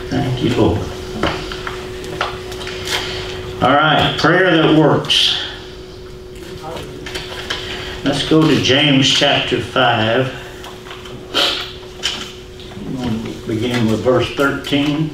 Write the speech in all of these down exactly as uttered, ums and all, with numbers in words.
Thank you, Lord. All right, prayer that works. Let's go to James chapter five. I'm going to begin with verse thirteen.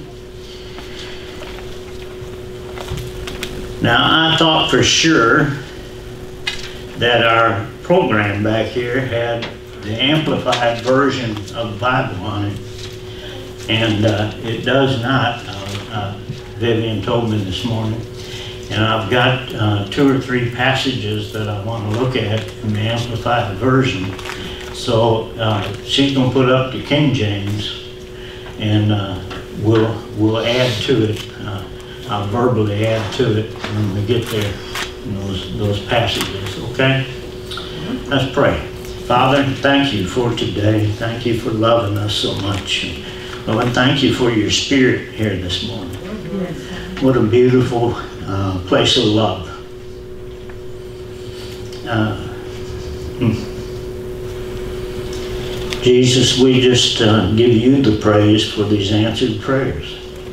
Now, I thought for sure that our program back here had the amplified version of the Bible on it, and uh, it does not. Uh, uh, Vivian told me this morning, and I've got uh, two or three passages that I want to look at in the amplified version. So uh, she's going to put up the King James, and uh, we'll we'll add to it. Uh, I'll verbally add to it when we get there in those those passages. Okay? Let's pray. Father, thank you for today. Thank you for loving us so much. Lord, thank you for your spirit here this morning. What a beautiful uh, place of love. Uh, hmm. Jesus, we just uh, give you the praise for these answered prayers.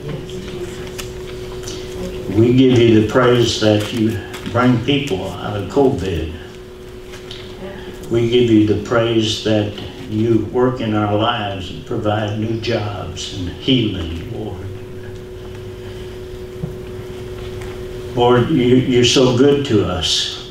We give you the praise that you bring people out of COVID. We give you the praise that you work in our lives and provide new jobs and healing, Lord. Lord, you, you're so good to us.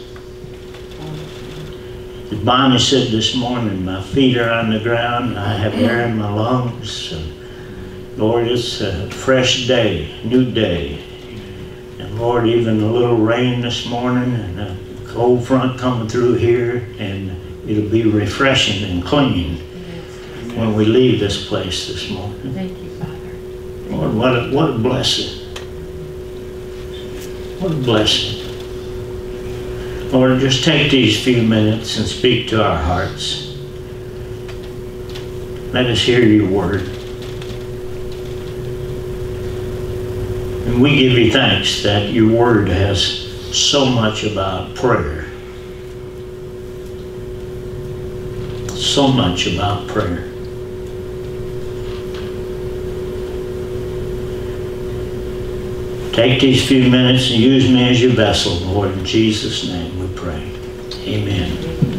As Bonnie said this morning, my feet are on the ground, I have air in my lungs. And Lord, it's a fresh day, new day. And Lord, even a little rain this morning and a cold front coming through here, and it'll be refreshing and clean when we leave this place this morning. Thank you, Father. Lord, what a, what a blessing. What a blessing. Lord, just take these few minutes and speak to our hearts. Let us hear your word. And we give you thanks that your word has so much about prayer. So much about prayer. Take these few minutes and use me as your vessel, Lord. In Jesus' name we pray. Amen.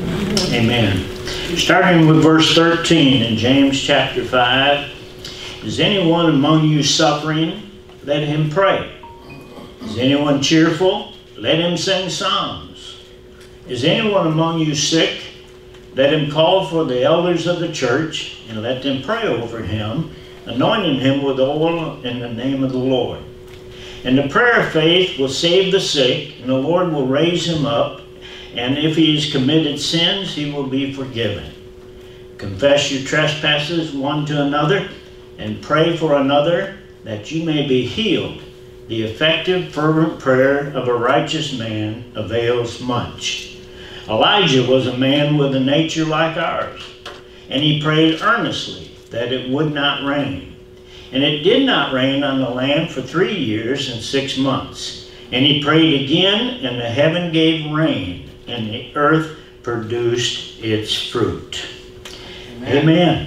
Amen. Starting with verse thirteen in James chapter five. Is anyone among you suffering? Let him pray. Is anyone cheerful? Let him sing psalms. Is anyone among you sick? Let him call for the elders of the church, and let them pray over him, anointing him with oil in the name of the Lord. And the prayer of faith will save the sick, and the Lord will raise him up, and if he has committed sins, he will be forgiven. Confess your trespasses one to another, and pray for another, that you may be healed. The effective, fervent prayer of a righteous man avails much. Elijah was a man with a nature like ours, and he prayed earnestly that it would not rain. And it did not rain on the land for three years and six months. And he prayed again, and the heaven gave rain, and the earth produced its fruit. Amen. Amen.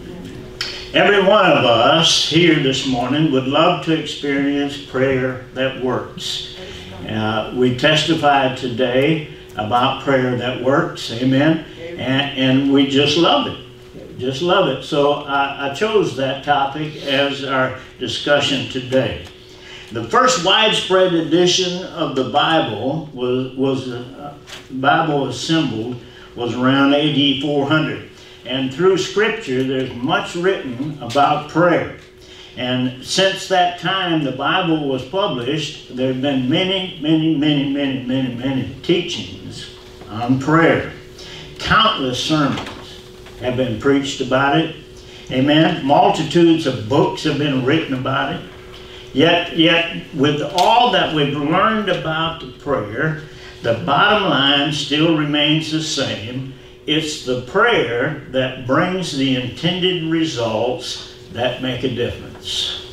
Every one of us here this morning would love to experience prayer that works. Uh, we testified today about prayer that works. Amen. Amen. And, and we just love it. Just love it. So I, I chose that topic as our discussion today. The first widespread edition of the Bible was was uh, Bible assembled was around A D four hundred, and through Scripture there's much written about prayer. And since that time the Bible was published, there have been many, many, many, many, many, many teachings on prayer. Countless sermons have been preached about it. Amen. Multitudes of books have been written about it. Yet, yet, with all that we've learned about the prayer, the bottom line still remains the same. It's the prayer that brings the intended results that make a difference.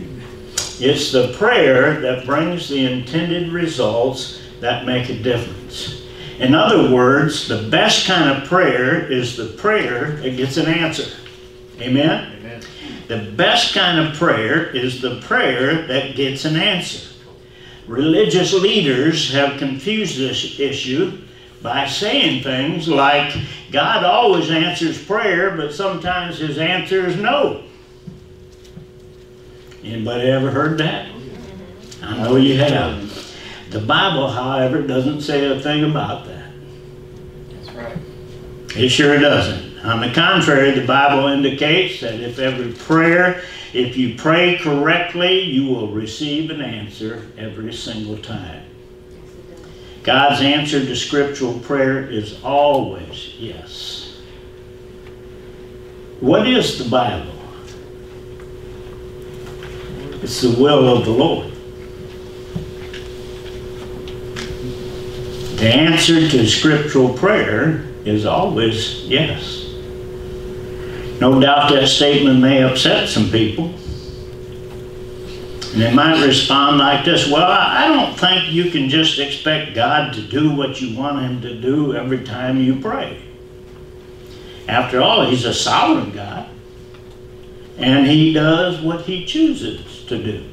It's the prayer that brings the intended results that make a difference. In other words, the best kind of prayer is the prayer that gets an answer. Amen? Amen. The best kind of prayer is the prayer that gets an answer. Religious leaders have confused this issue by saying things like, God always answers prayer, but sometimes his answer is no. Anybody ever heard that? I know you have. The Bible, however, doesn't say a thing about that. That's right. It sure doesn't. On the contrary, the Bible indicates that if every prayer, if you pray correctly, you will receive an answer every single time. God's answer to scriptural prayer is always yes. What is the Bible? It's the will of the Lord. The answer to scriptural prayer is always yes. No doubt that statement may upset some people. And they might respond like this, well, I don't think you can just expect God to do what you want him to do every time you pray. After all, he's a sovereign God, and he does what he chooses to do.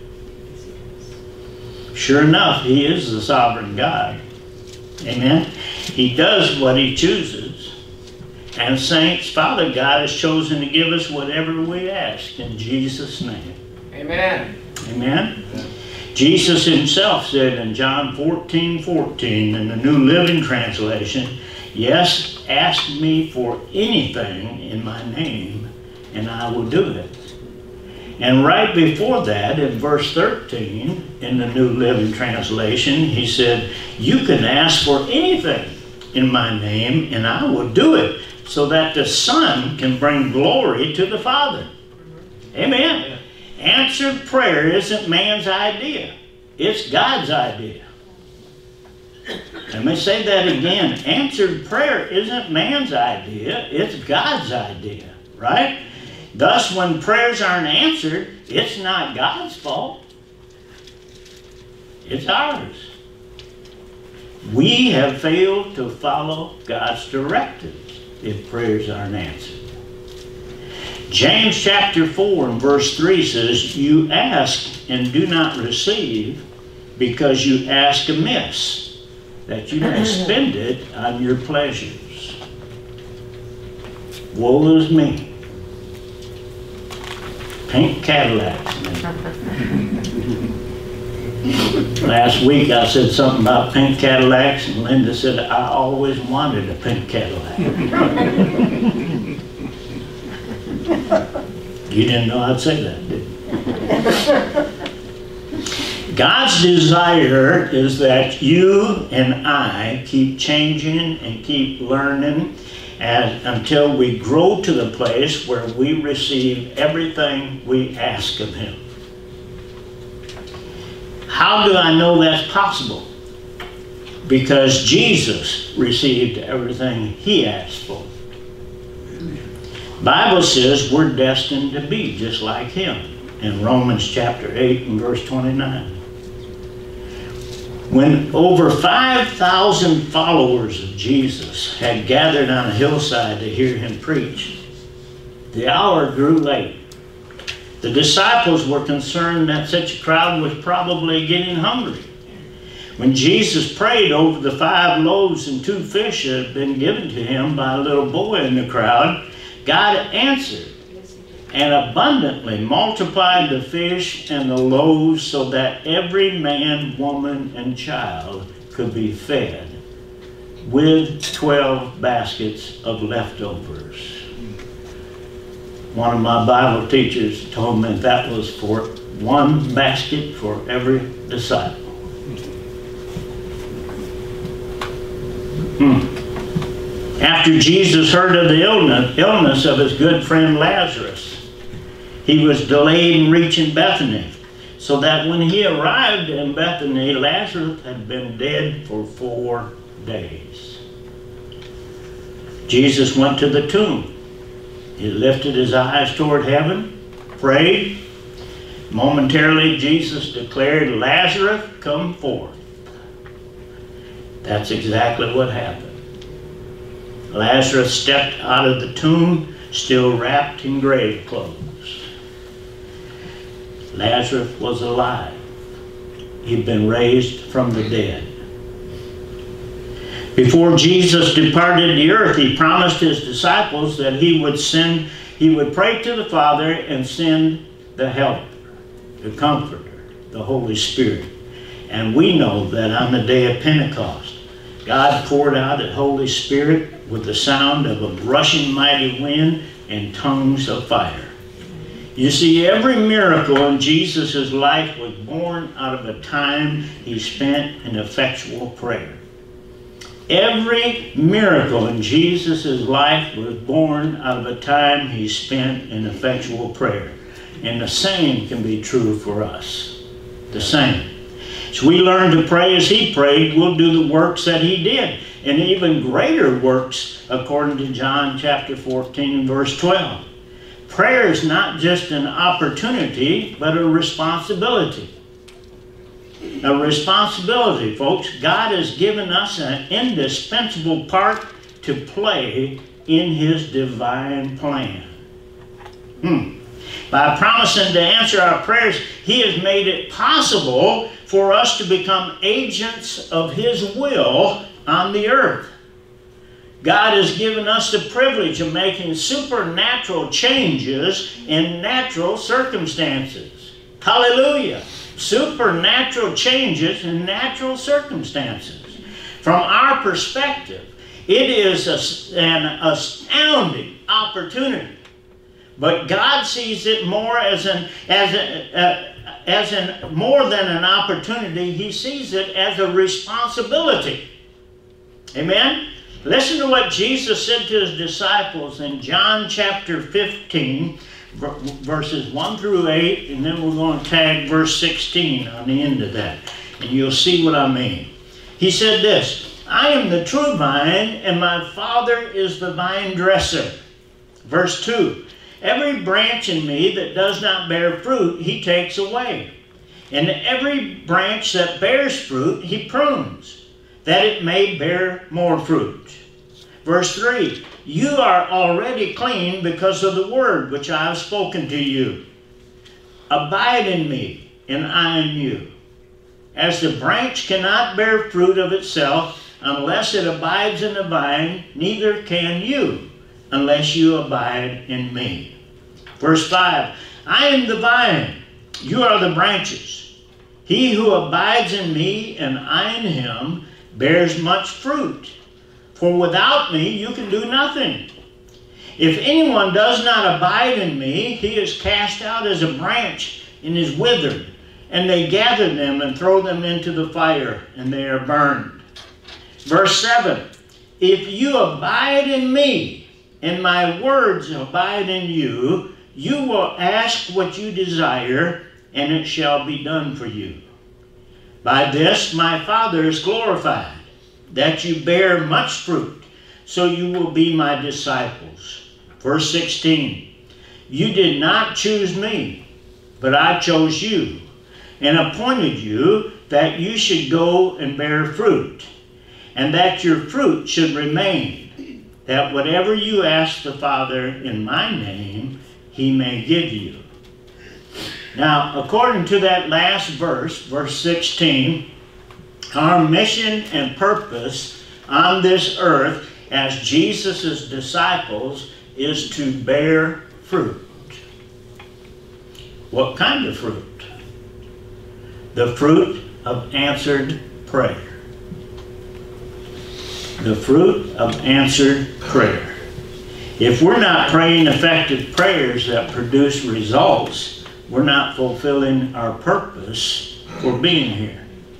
Sure enough, he is the sovereign God. Amen? He does what he chooses. And saints, Father God has chosen to give us whatever we ask in Jesus' name. Amen. Amen? Amen. Jesus himself said in John fourteen fourteen in the New Living Translation, yes, ask me for anything in my name, and I will do it. And right before that, in verse thirteen, in the New Living Translation, he said, you can ask for anything in my name, and I will do it, so that the Son can bring glory to the Father. Amen. Yeah. Answered prayer isn't man's idea. It's God's idea. Let me say that again. Answered prayer isn't man's idea. It's God's idea. Right? Thus, when prayers aren't answered, it's not God's fault. It's ours. We have failed to follow God's directives if prayers aren't answered. James chapter four and verse three says, you ask and do not receive because you ask amiss, that you may spend it on your pleasures. Woe is me. Pink Cadillacs. Last week I said something about pink Cadillacs, and Linda said, I always wanted a pink Cadillac. You didn't know I'd say that, did you? God's desire is that you and I keep changing and keep learning and until we grow to the place where we receive everything we ask of him. How do I know that's possible? Because Jesus received everything he asked for. The Bible says we're destined to be just like him in Romans chapter eight and verse twenty-nine. When over five thousand followers of Jesus had gathered on a hillside to hear him preach, the hour grew late. The disciples were concerned that such a crowd was probably getting hungry. When Jesus prayed over the five loaves and two fish that had been given to him by a little boy in the crowd, God answered and abundantly multiplied the fish and the loaves so that every man, woman, and child could be fed with twelve baskets of leftovers. One of my Bible teachers told me that was for one basket for every disciple. Hmm. After Jesus heard of the illness, illness of his good friend Lazarus, he was delayed in reaching Bethany, so that when he arrived in Bethany, Lazarus had been dead for four days. Jesus went to the tomb. He lifted his eyes toward heaven, prayed. Momentarily, Jesus declared, Lazarus, come forth. That's exactly what happened. Lazarus stepped out of the tomb, still wrapped in grave clothes. Lazarus was alive. He'd been raised from the dead. Before Jesus departed the earth, he promised his disciples that he would send, he would pray to the Father and send the Helper, the Comforter, the Holy Spirit. And we know that on the day of Pentecost, God poured out the Holy Spirit with the sound of a rushing mighty wind and tongues of fire. You see, every miracle in Jesus' life was born out of a time he spent in effectual prayer. Every miracle in Jesus' life was born out of a time he spent in effectual prayer. And the same can be true for us. The same. So we learn to pray as he prayed, we'll do the works that he did. And even greater works, according to John chapter fourteen, verse twelve. Prayer is not just an opportunity, but a responsibility. A responsibility, folks. God has given us an indispensable part to play in his divine plan. Hmm. By promising to answer our prayers, he has made it possible for us to become agents of his will on the earth. God has given us the privilege of making supernatural changes in natural circumstances. Hallelujah! Supernatural changes in natural circumstances. From our perspective, it is a, an astounding opportunity. But God sees it more as an as a, uh, as an more than an opportunity. He sees it as a responsibility. Amen. Listen to what Jesus said to his disciples in John chapter fifteen, verses one through eight, and then we're going to tag verse sixteen on the end of that, and you'll see what I mean. He said this, I am the true vine, and my Father is the vine dresser. Verse two, every branch in me that does not bear fruit, he takes away. And every branch that bears fruit, he prunes, that it may bear more fruit. Verse three, you are already clean because of the word which I have spoken to you. Abide in me, and I in you. As the branch cannot bear fruit of itself unless it abides in the vine, neither can you unless you abide in me. Verse five, I am the vine, you are the branches. He who abides in me and I in him bears much fruit. For without me you can do nothing. If anyone does not abide in me, he is cast out as a branch and is withered, and they gather them and throw them into the fire, and they are burned. Verse seven, if you abide in me, and my words abide in you, you will ask what you desire, and it shall be done for you. By this my Father is glorified, that you bear much fruit, so you will be my disciples. Verse sixteen, you did not choose me, but I chose you, and appointed you that you should go and bear fruit, and that your fruit should remain, that whatever you ask the Father in my name, he may give you. Now, according to that last verse, verse sixteen, our mission and purpose on this earth as Jesus' disciples is to bear fruit. What kind of fruit? The fruit of answered prayer. The fruit of answered prayer. If we're not praying effective prayers that produce results, we're not fulfilling our purpose for being here.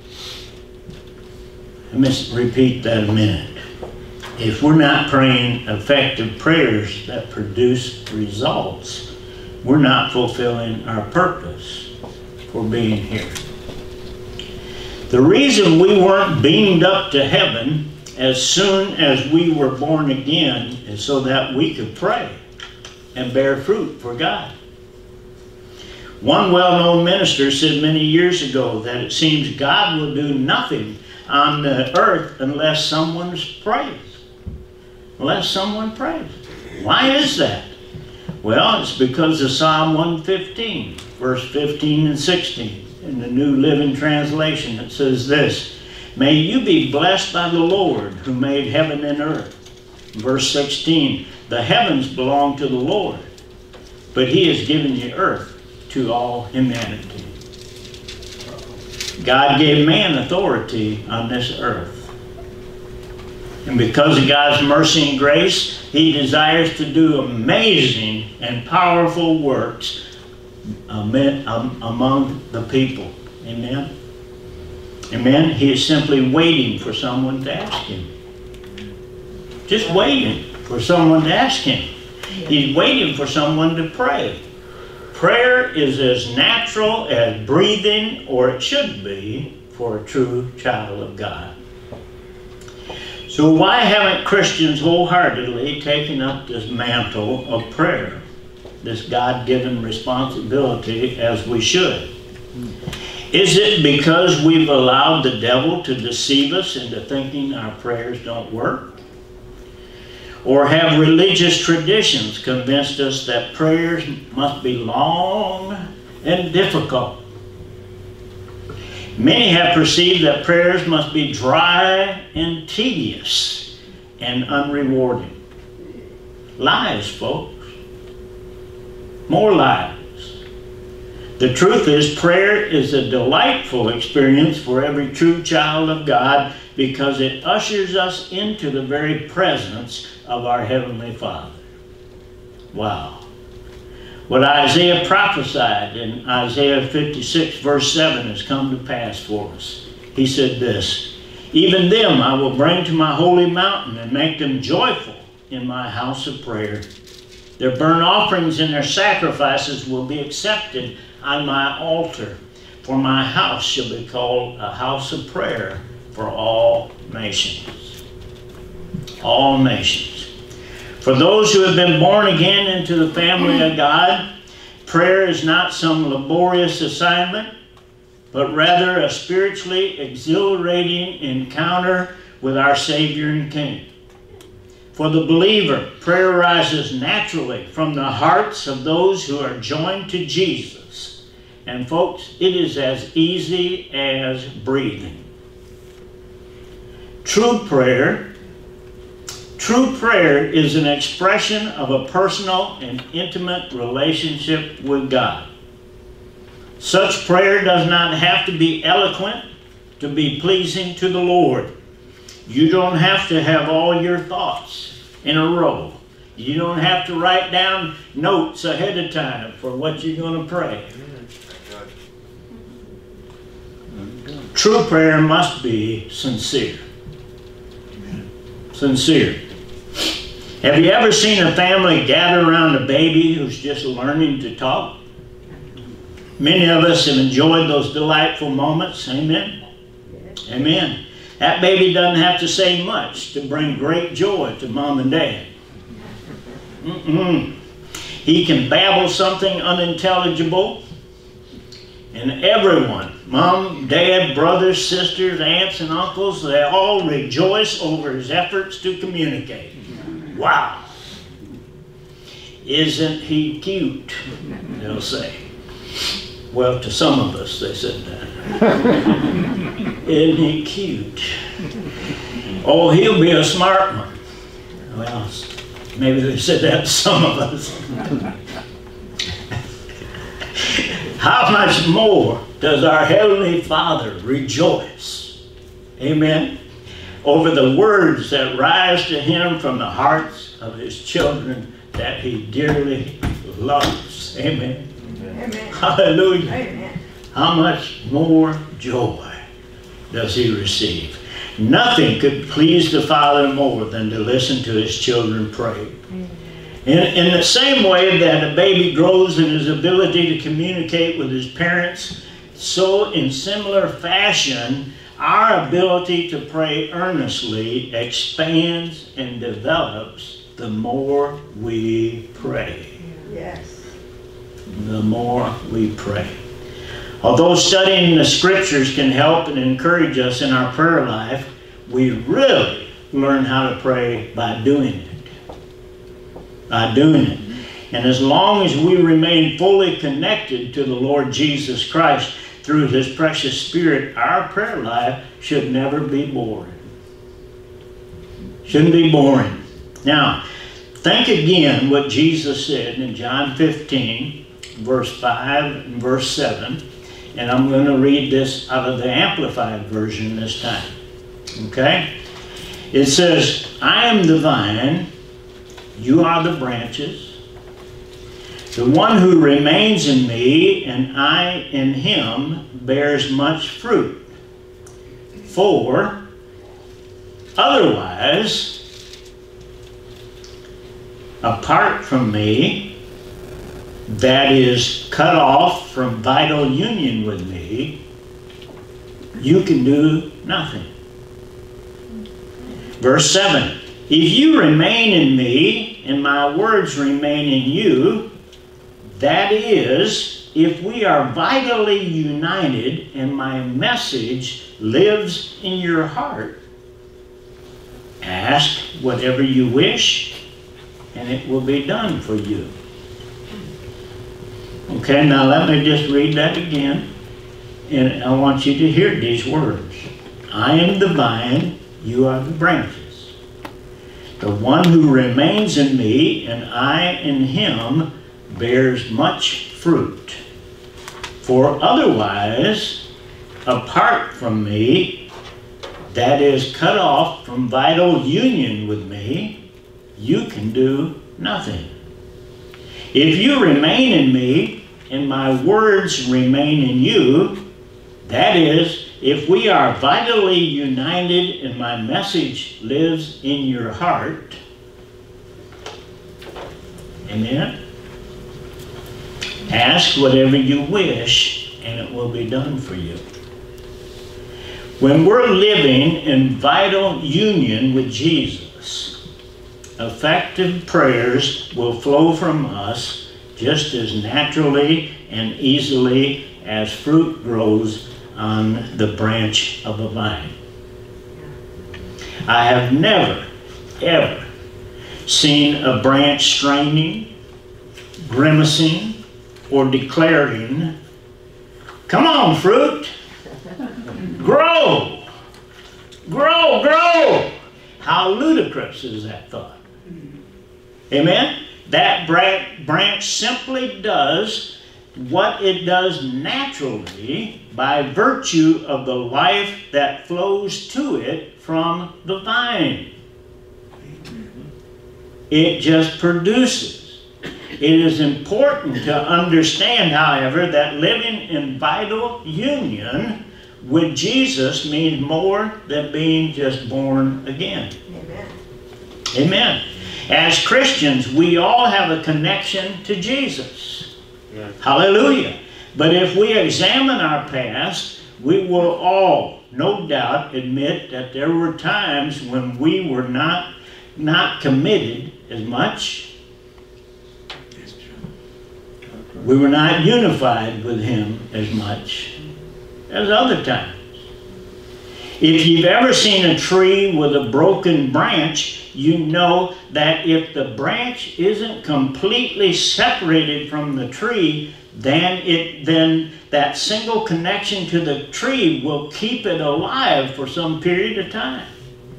Let me repeat that a minute. If we're not praying effective prayers that produce results, we're not fulfilling our purpose for being here. The reason we weren't beamed up to heaven as soon as we were born again is so that we could pray and bear fruit for God. One well-known minister said many years ago that it seems God will do nothing on the earth unless someone prays. Unless someone prays. Why is that? Well, it's because of Psalm one fifteen, verse fifteen and sixteen. In the New Living Translation, it says this: "May you be blessed by the Lord who made heaven and earth." Verse sixteen, "The heavens belong to the Lord, but he has given the earth to all humanity." God gave man authority on this earth. And because of God's mercy and grace, he desires to do amazing and powerful works among the people. Amen? Amen? He is simply waiting for someone to ask him. Just waiting for someone to ask him. He's waiting for someone to pray. Prayer is as natural as breathing, or it should be, for a true child of God. So why haven't Christians wholeheartedly taken up this mantle of prayer, this God-given responsibility, as we should? Is it because we've allowed the devil to deceive us into thinking our prayers don't work? Or have religious traditions convinced us that prayers must be long and difficult? Many have perceived that prayers must be dry and tedious and unrewarding. Lies, folks. More lies. The truth is, prayer is a delightful experience for every true child of God, because it ushers us into the very presence of our Heavenly Father. Wow. What Isaiah prophesied in Isaiah fifty-six verse seven has come to pass for us. He said this: "Even them I will bring to my holy mountain and make them joyful in my house of prayer. Their burnt offerings and their sacrifices will be accepted on my altar, for my house shall be called a house of prayer for all nations." All nations. For those who have been born again into the family of God, prayer is not some laborious assignment, but rather a spiritually exhilarating encounter with our Savior and King. For the believer, prayer rises naturally from the hearts of those who are joined to Jesus. And folks, it is as easy as breathing. True prayer True prayer is an expression of a personal and intimate relationship with God. Such prayer does not have to be eloquent to be pleasing to the Lord. You don't have to have all your thoughts in a row. You don't have to write down notes ahead of time for what you're going to pray. True prayer must be sincere. Sincere. Have you ever seen a family gather around a baby who's just learning to talk? Many of us have enjoyed those delightful moments. Amen? Amen. That baby doesn't have to say much to bring great joy to mom and dad. Mm-mm. He can babble something unintelligible, and everyone, mom, dad, brothers, sisters, aunts, and uncles, they all rejoice over his efforts to communicate. Wow. Isn't he cute? They'll say. Well, to some of us, they said that. Isn't he cute? Oh, he'll be a smart one. Well, maybe they said that to some of us. How much more does our Heavenly Father rejoice? Amen. Over the words that rise to him from the hearts of his children that he dearly loves. Amen. Amen. Hallelujah. Amen. How much more joy does he receive? Nothing could please the Father more than to listen to his children pray. In, in the same way that a baby grows in his ability to communicate with his parents, so in similar fashion, our ability to pray earnestly expands and develops the more we pray. Yes. The more we pray. Although studying the scriptures can help and encourage us in our prayer life, we really learn how to pray by doing it. By doing it. And as long as we remain fully connected to the Lord Jesus Christ through His precious Spirit, our prayer life should never be boring. Shouldn't be boring. Now, think again what Jesus said in John fifteen, verse five and verse seven. And I'm going to read this out of the Amplified Version this time. Okay? It says, I am the vine, you are the branches. The one who remains in me and I in him bears much fruit. For otherwise, apart from me, that is cut off from vital union with me, you can do nothing. Verse seven, if you remain in me and my words remain in you, that is, if we are vitally united and my message lives in your heart, ask whatever you wish and it will be done for you. Okay, now let me just read that again. And I want you to hear these words. I am the vine, you are the branches. The one who remains in me and I in him bears much fruit. For otherwise, apart from me, that is cut off from vital union with me, you can do nothing. If you remain in me and my words remain in you, that is, if we are vitally united and my message lives in your heart, amen? Ask whatever you wish, and it will be done for you. When we're living in vital union with Jesus, effective prayers will flow from us just as naturally and easily as fruit grows on the branch of a vine. I have never, ever seen a branch straining, grimacing, or declaring, come on, fruit, grow, grow, grow. How ludicrous is that thought? Amen? That branch simply does what it does naturally by virtue of the life that flows to it from the vine. It just produces. It is important to understand, however, that living in vital union with Jesus means more than being just born again. Amen. Amen. As Christians, we all have a connection to Jesus. Yeah. Hallelujah. But if we examine our past, we will all, no doubt, admit that there were times when we were not, not committed as much. We were not unified with Him as much as other times. If you've ever seen a tree with a broken branch, you know that if the branch isn't completely separated from the tree, then it then that single connection to the tree will keep it alive for some period of time.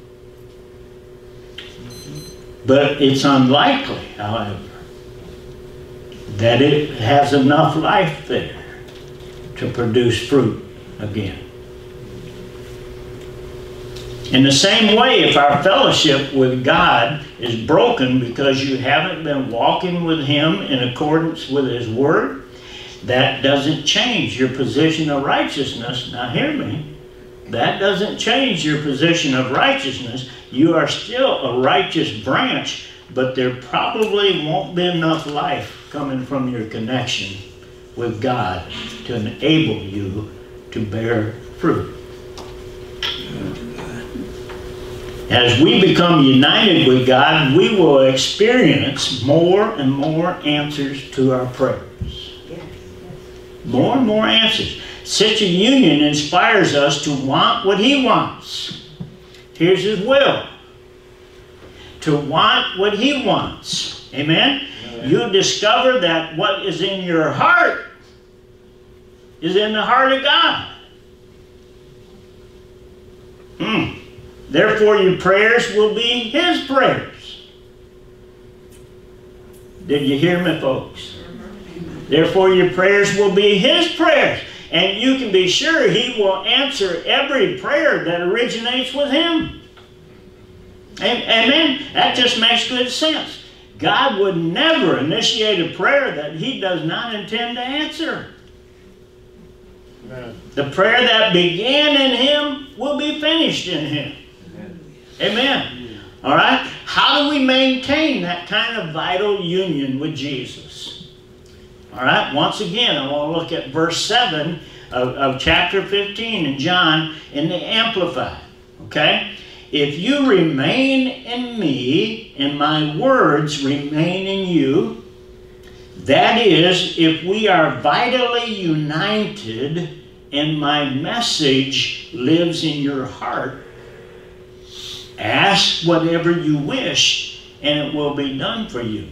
But it's unlikely, however, that it has enough life there to produce fruit again. In the same way, if our fellowship with God is broken because you haven't been walking with Him in accordance with His Word, that doesn't change your position of righteousness. Now hear me. That doesn't change your position of righteousness. You are still a righteous branch, but there probably won't be enough life coming from your connection with God to enable you to bear fruit. As we become united with God, we will experience more and more answers to our prayers. More and more answers. Such a union inspires us to want what He wants. Here's His will. To want what He wants. Amen? You discover that what is in your heart is in the heart of God. Hmm. Therefore, your prayers will be His prayers. Did you hear me, folks? Therefore, your prayers will be His prayers. And you can be sure He will answer every prayer that originates with Him. Amen? That just makes good sense. God would never initiate a prayer that He does not intend to answer. Amen. The prayer that began in Him will be finished in Him. Amen. Amen. All right? How do we maintain that kind of vital union with Jesus? All right? Once again, I want to look at verse seven of, of chapter fifteen in John in the Amplified. Okay? If you remain in me and my words remain in you, that is, if we are vitally united and my message lives in your heart, ask whatever you wish and it will be done for you.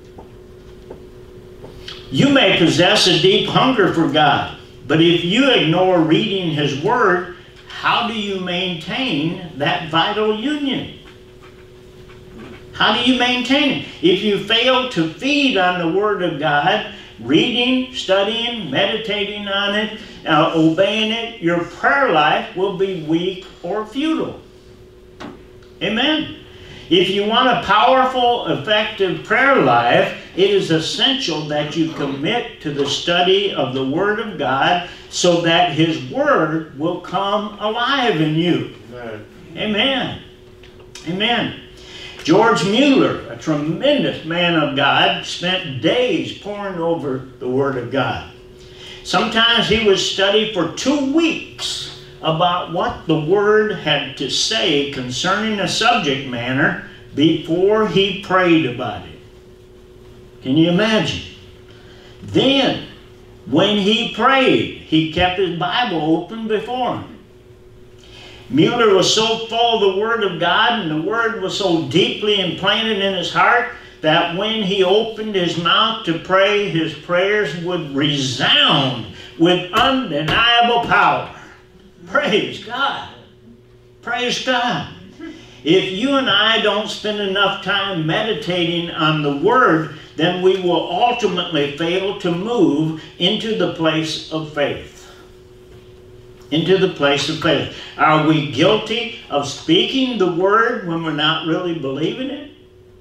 You may possess a deep hunger for God, but if you ignore reading His Word, how do you maintain that vital union? How do you maintain it? If you fail to feed on the Word of God, reading, studying, meditating on it, uh, obeying it, your prayer life will be weak or futile. Amen. If you want a powerful, effective prayer life, it is essential that you commit to the study of the Word of God so that His Word will come alive in you. Amen. Amen. Amen. George Mueller, a tremendous man of God, spent days poring over the Word of God. Sometimes he would study for two weeks about what the Word had to say concerning a subject matter before he prayed about it. Can you imagine? Then, when he prayed, he kept his Bible open before him. Mueller was so full of the Word of God, and the Word was so deeply implanted in his heart, that when he opened his mouth to pray, his prayers would resound with undeniable power. Praise God. Praise God. If you and I don't spend enough time meditating on the Word, then we will ultimately fail to move into the place of faith. Into the place of faith. Are we guilty of speaking the Word when we're not really believing it?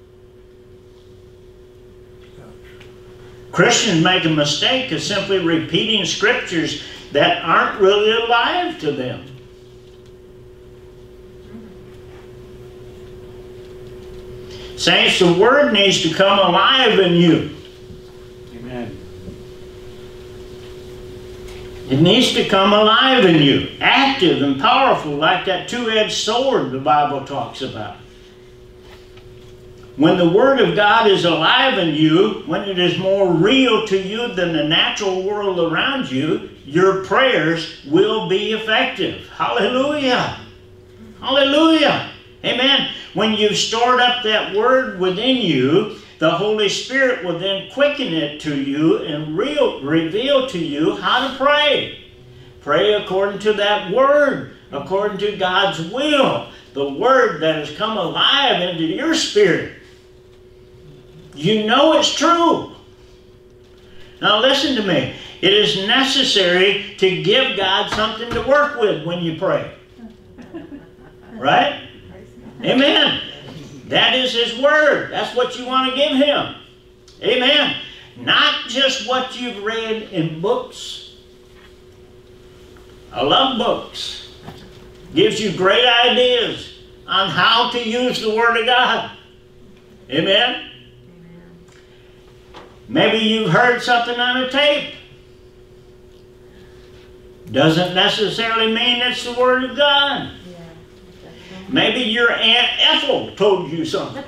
Christians make a mistake of simply repeating scriptures that aren't really alive to them. Saints, the Word needs to come alive in you. Amen. It needs to come alive in you. Active and powerful, like that two-edged sword the Bible talks about. When the Word of God is alive in you, when it is more real to you than the natural world around you, your prayers will be effective. Hallelujah. Hallelujah. Amen. When you've stored up that Word within you, the Holy Spirit will then quicken it to you and real, reveal to you how to pray. Pray according to that Word, according to God's will. The Word that has come alive into your spirit. You know it's true. Now listen to me. It is necessary to give God something to work with when you pray. Right? Amen. That is His Word. That's what you want to give Him. Amen. Not just what you've read in books. I love books. Gives you great ideas on how to use the Word of God. Amen. Maybe you've heard something on a tape. Doesn't necessarily mean it's the Word of God. Maybe your Aunt Ethel told you something.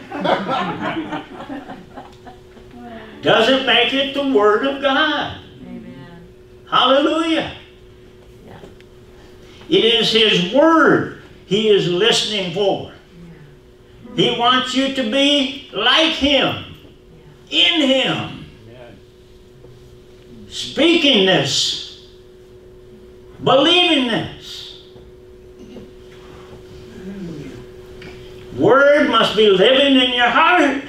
Doesn't make it the Word of God. Amen. Hallelujah. Yeah. It is His Word He is listening for. Yeah. He wants you to be like Him. in Him. Speaking this, believing this. Word must be living in your heart.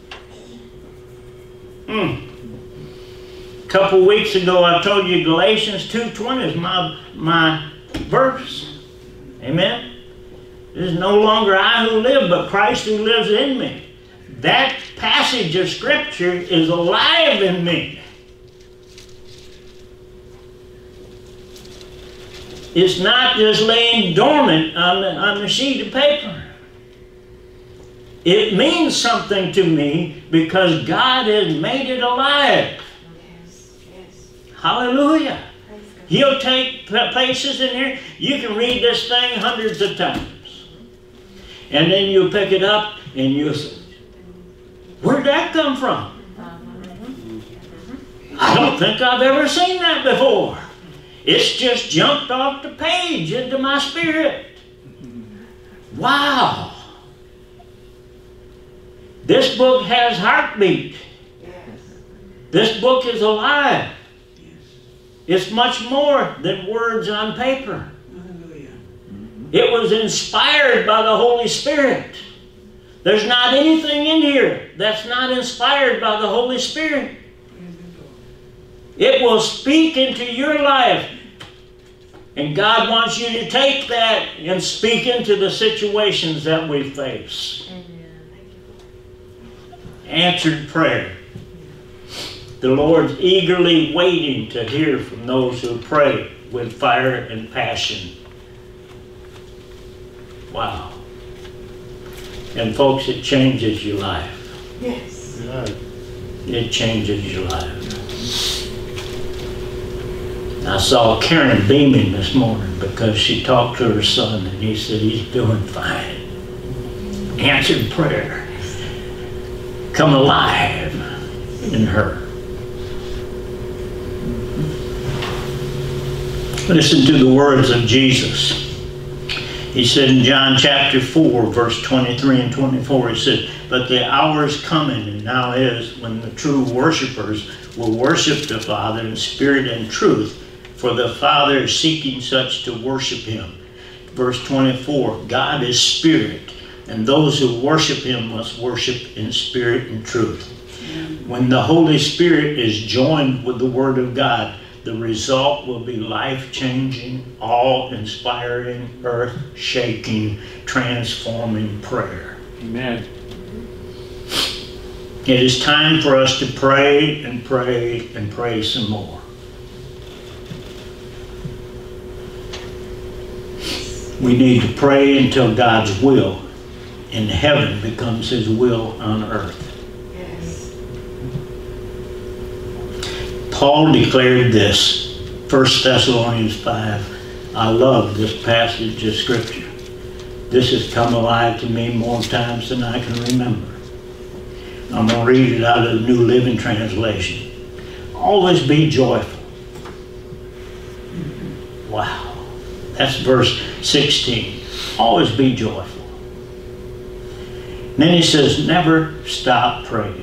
Hmm. A couple weeks ago I told you Galatians two twenty is my, my verse. Amen? It is no longer I who live, but Christ who lives in me. That passage of Scripture is alive in me. It's not just laying dormant on the, on the sheet of paper. It means something to me because God has made it alive. Yes, yes. Hallelujah. He'll take places in here. You can read this thing hundreds of times. And then you pick it up and you say, where'd that come from? I don't think I've ever seen that before. It's just jumped off the page into my spirit. Wow. This book has heartbeat. This book is alive. It's much more than words on paper. It was inspired by the Holy Spirit. There's not anything in here that's not inspired by the Holy Spirit. It will speak into your life. And God wants you to take that and speak into the situations that we face. Answered prayer. The Lord's eagerly waiting to hear from those who pray with fire and passion. Wow. And folks, it changes your life. Yes. It changes your life. I saw Karen beaming this morning because she talked to her son and he said he's doing fine. Answered prayer. Come alive in her. Listen to the words of Jesus. He said in John chapter four, verse twenty-three and twenty-four, he said, but the hour is coming, and now is, when the true worshipers will worship the Father in spirit and truth, for the Father is seeking such to worship Him. Verse twenty-four, God is spirit, and those who worship Him must worship in spirit and truth. When the Holy Spirit is joined with the Word of God, the result will be life-changing, awe-inspiring, earth-shaking, transforming prayer. Amen. It is time for us to pray and pray and pray some more. We need to pray until God's will in heaven becomes His will on earth. Paul declared this, First Thessalonians five. I love this passage of Scripture. This has come alive to me more times than I can remember. I'm going to read it out of the New Living Translation. Always be joyful. Wow. That's verse sixteen. Always be joyful. And then he says, never stop praying.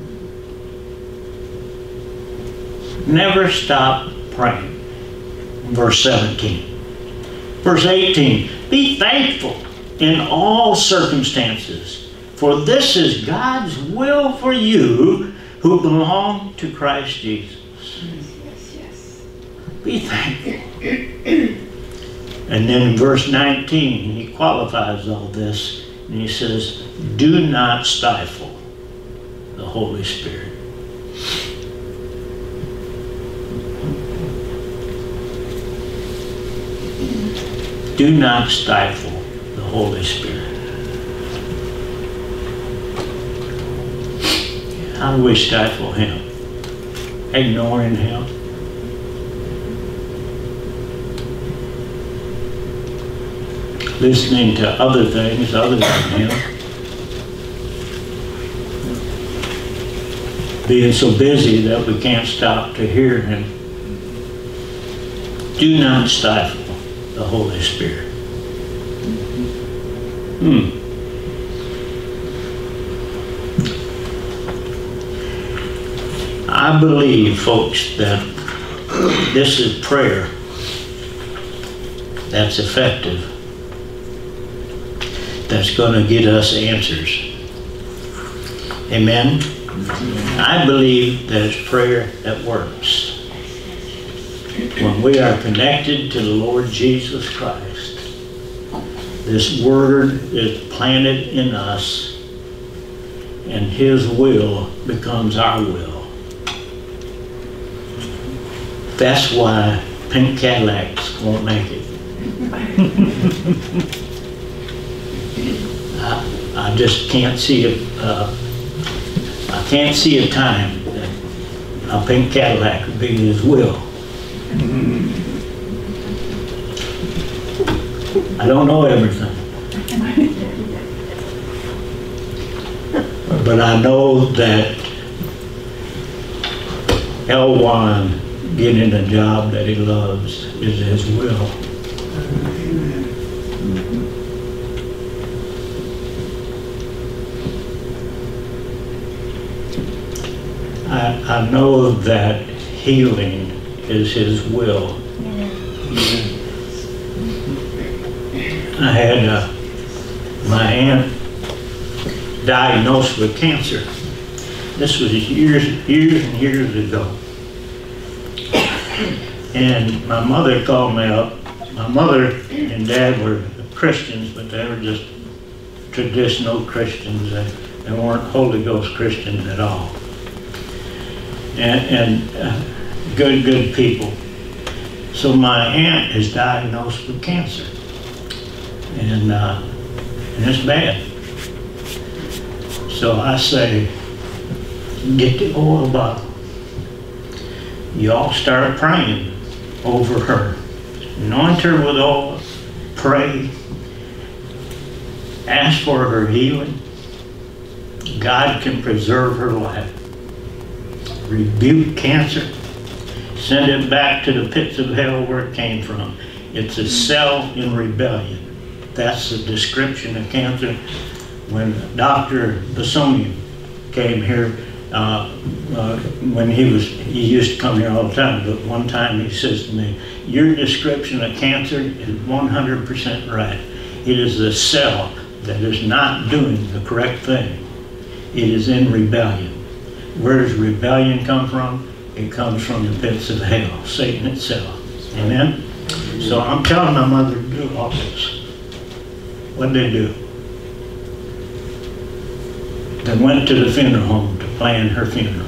Never stop praying. Verse seventeen. Verse eighteen. Be thankful in all circumstances, for this is God's will for you who belong to Christ Jesus. Yes, yes. Be thankful. And then in verse nineteen, he qualifies all this, and he says, do not stifle the Holy Spirit. Do not stifle the Holy Spirit. How do we stifle Him? Ignoring Him? Listening to other things other than Him? Being so busy that we can't stop to hear Him? Do not stifle the Holy Spirit. Hmm. I believe, folks, that this is prayer that's effective, that's going to get us answers. Amen? I believe that it's prayer that works. When we are connected to the Lord Jesus Christ, this word is planted in us, and His will becomes our will. That's why pink Cadillacs won't make it. I, I just can't see a, uh, I can't see a time that a pink Cadillac would be His will. I don't know everything, but I know that Elwan getting a job that he loves is His will. I, I know that healing is His will. I had uh, my aunt diagnosed with cancer. This was years, years and years ago. And my mother called me up. My mother and dad were Christians, but they were just traditional Christians. They, they weren't Holy Ghost Christians at all. And, and uh, good, good people. So my aunt is diagnosed with cancer. And, uh, and it's bad. So I say, get the oil bottle. You all start praying over her. Anoint her with oil, pray, ask for her healing. God can preserve her life. Rebuke cancer, send it back to the pits of hell where it came from. It's a cell in rebellion. That's the description of cancer. When Doctor Basonian came here, uh, uh, when he was, he used to come here all the time, but one time he says to me, your description of cancer is one hundred percent right. It is a cell that is not doing the correct thing. It is in rebellion. Where does rebellion come from? It comes from the pits of hell, Satan itself. Amen? So I'm telling my mother to do all this. What did they do? They went to the funeral home to plan her funeral.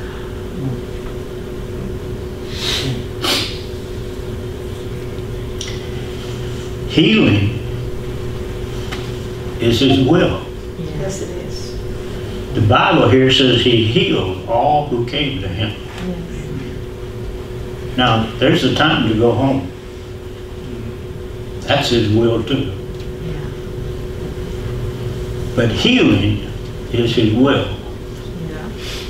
Healing is His will. Yes, it is. The Bible here says He healed all who came to Him. Yes. Now, there's a time to go home. That's His will too. Yeah. But healing is His will. Yeah.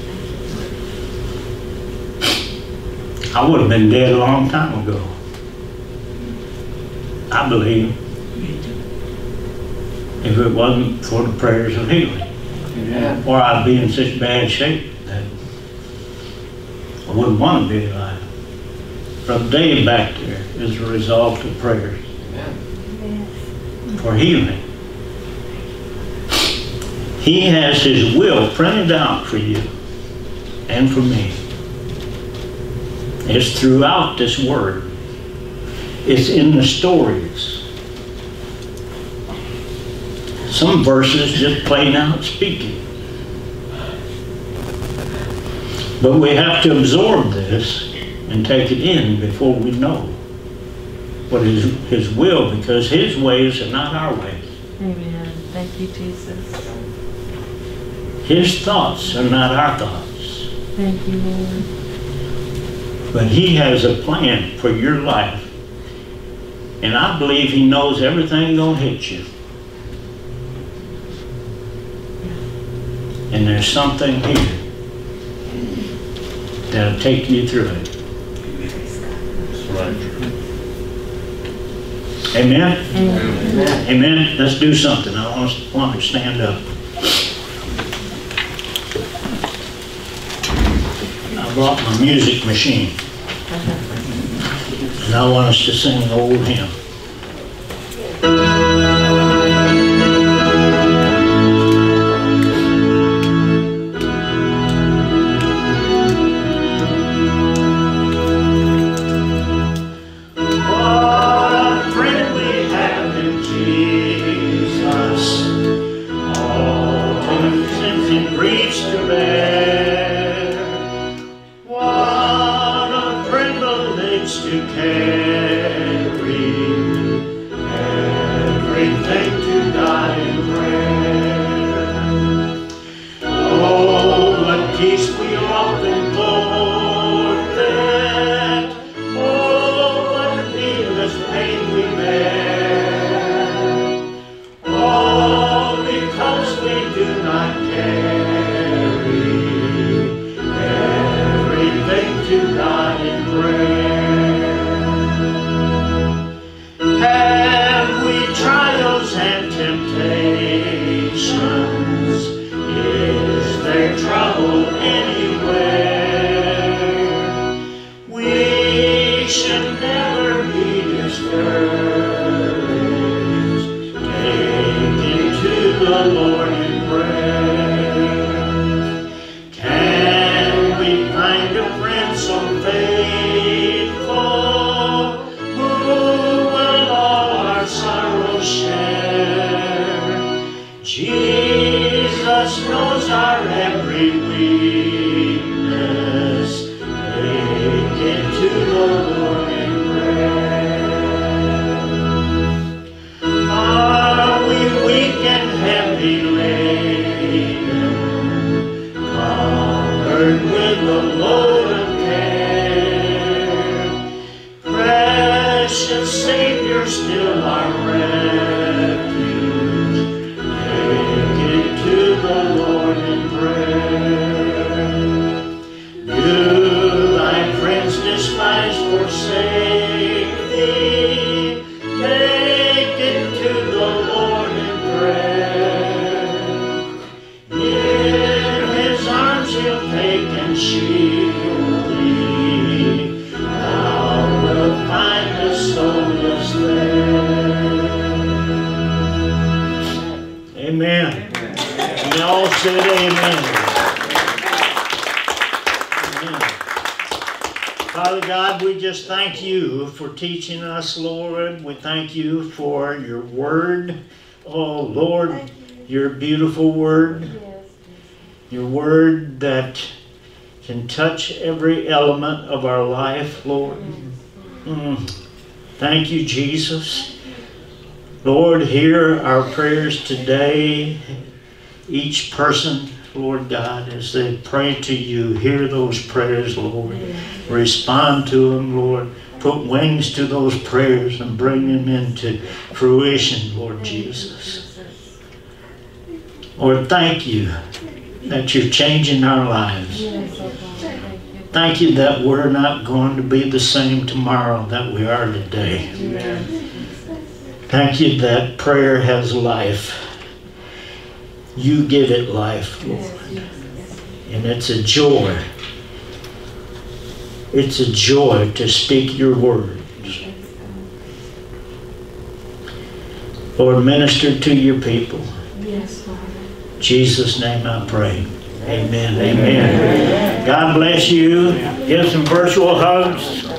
I would have been dead a long time ago. I believe. If it wasn't for the prayers of healing. Amen. Or I'd be in such bad shape that I wouldn't want to be alive. From day back there is a result of prayers Amen. Yes. for healing. He has His will printed out for you and for me. It's throughout this word. It's in the stories. Some verses just plain out speaking. But we have to absorb this and take it in before we know what is His will, because His ways are not our ways. Amen. Thank you, Jesus. His thoughts are not our thoughts. Thank you, Lord. But He has a plan for your life. And I believe He knows everything gonna hit you. And there's something here that'll take you through it. That's right. Amen? Amen. Amen? Let's do something. I want us, want to stand up. I I brought my music machine. And I want us to sing an old hymn. Thank you for teaching us, Lord. We thank you for your word. Oh, Lord, your beautiful word. Your word that can touch every element of our life, Lord. Mm. Thank you, Jesus. Lord, hear our prayers today. Each person, Lord God, as they pray to you, hear those prayers, Lord. Respond to them, Lord. Put wings to those prayers and bring them into fruition, Lord Jesus. Lord, thank you that you're changing our lives. Thank you that we're not going to be the same tomorrow that we are today. Thank you that prayer has life. You give it life, Lord. And it's a joy. It's a joy to speak your words. Lord, minister to your people. Yes, Lord. In Jesus' name I pray. Amen. Amen. God bless you. Give some virtual hugs.